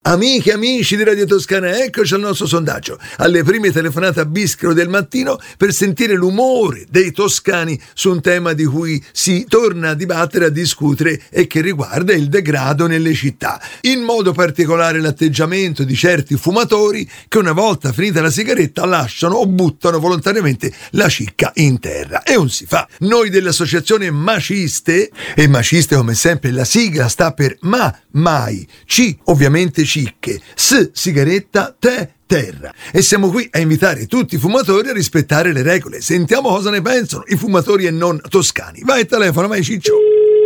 Amiche e amici di Radio Toscana, eccoci al nostro sondaggio, alle prime telefonate a Bischero del mattino per sentire l'umore dei toscani su un tema di cui si torna a dibattere, a discutere e che riguarda il degrado nelle città. In modo particolare l'atteggiamento di certi fumatori che una volta finita la sigaretta lasciano o buttano volontariamente la cicca in terra. E non si fa. Noi dell'associazione Maciste, e Maciste come sempre la sigla sta per mai, C ovviamente cicche, S sigaretta, te terra. E siamo qui a invitare tutti i fumatori a rispettare le regole. Sentiamo cosa ne pensano i fumatori e non toscani. Vai al telefono, vai Ciccio.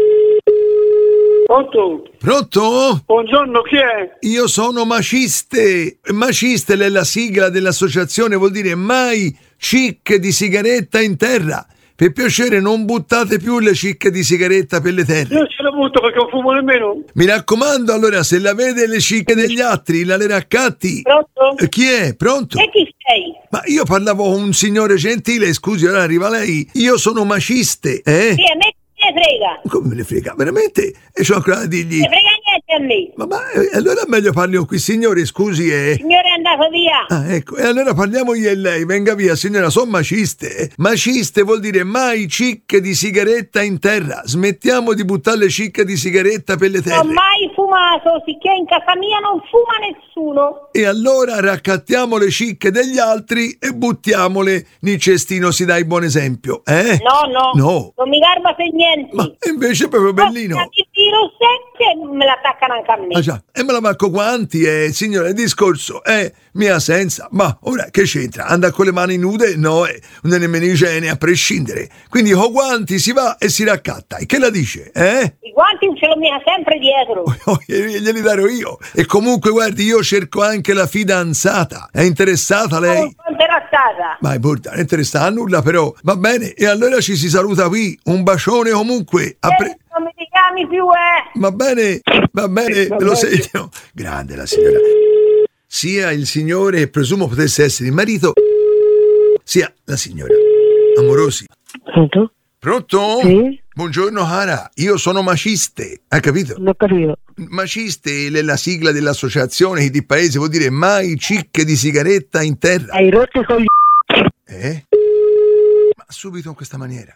Pronto? Pronto? Buongiorno, chi è? Io sono Maciste. Maciste è la sigla dell'associazione, vuol dire mai cicche di sigaretta in terra. Per piacere non buttate più le cicche di sigaretta per le terre. Io ce le butto perché non fumo nemmeno. Mi raccomando, allora, se la vede le cicche degli altri, la le raccatti. Pronto? Chi è? Pronto? E chi sei? Ma io parlavo con un signore gentile, scusi, ora arriva lei. Io sono Maciste, Sì, a me ne frega. Come me ne frega? Veramente? E c'ho ancora da dirgli. Ne frega niente a me. Ma allora meglio parli con qui, signore, scusi, Il signore è andato via. Ah, ecco, e allora parliamo io e lei, venga via, signora, sono Maciste. Maciste vuol dire mai cicche di sigaretta in terra. Smettiamo di buttare le cicche di sigaretta per le terre. Non ho mai fumato, sicché in casa mia non fuma nessuno. E allora raccattiamo le cicche degli altri e buttiamole nel cestino, si dà il buon esempio, eh? No. Non mi garba per niente. Ma invece è proprio bellino. Il virus che me l'attaccano anche a me. Ah già, e me la manco quanti, signore, il discorso è mia senza. Ma ora che c'entra? Anda con le mani nude? No, non è nemmeno igiene a prescindere. Quindi con guanti si va e si raccatta. E che la dice, I guanti ce l'ho mica sempre dietro. Glieli darò io. E comunque, guardi, io cerco anche la fidanzata. È interessata lei? Sono interessata. Ma non è interessata a nulla, però. Va bene, e allora ci si saluta qui. Un bacione comunque. Non mi chiami più, Va bene, me lo segno. Grande la signora. Sia il signore, presumo potesse essere il marito, sia la signora. Amorosi. Pronto? Pronto? Sì? Buongiorno cara, io sono Maciste, hai capito? Non ho capito. Maciste è la sigla dell'associazione di paese, vuol dire mai cicche di sigaretta in terra. Hai rotto con gli... Ma subito in questa maniera.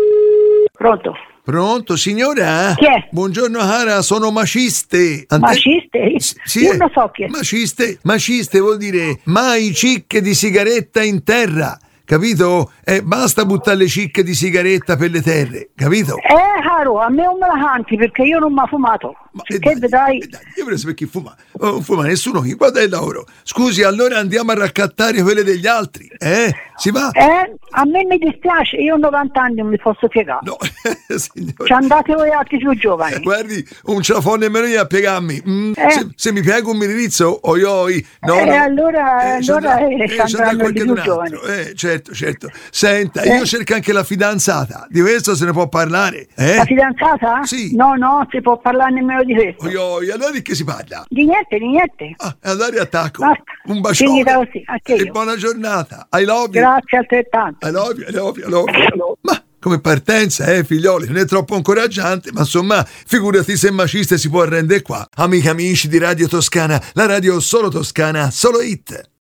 Pronto? Pronto, signora? Chi è? Buongiorno cara, sono Maciste. Maciste? Sì, Io non so chi è. Maciste vuol dire mai cicche di sigaretta in terra. Capito? Basta buttare le cicche di sigaretta per le terre, capito? Caro, a me non me la canti perché io non mi ho fumato. Che vedrai? Io voglio sapere chi fuma. Non fuma nessuno qui, guarda il lavoro. Scusi, allora andiamo a raccattare quelle degli altri, Si va? A me mi dispiace, io ho 90 anni, non mi posso piegare. No, signore. Ci andate voi altri più giovani. Guardi, non ce la fa nemmeno io a piegarmi. Se mi piego un miririzzo, oi. No, allora ci andranno i più giovani. Certo. Senta, io cerco anche la fidanzata. Di questo se ne può parlare, La fidanzata? Sì. No, si può parlare nemmeno di questo. Oi, allora di che si parla? Di niente. Allora riattacco. Basta. Un bacione. Così, anche io. E buona giornata. I love you. Grazie altrettanto. I love you. Ma come partenza, figlioli, non è troppo incoraggiante, ma insomma, figurati se Maciste si può arrendere qua. Amiche amici di Radio Toscana, la radio solo toscana, solo hit.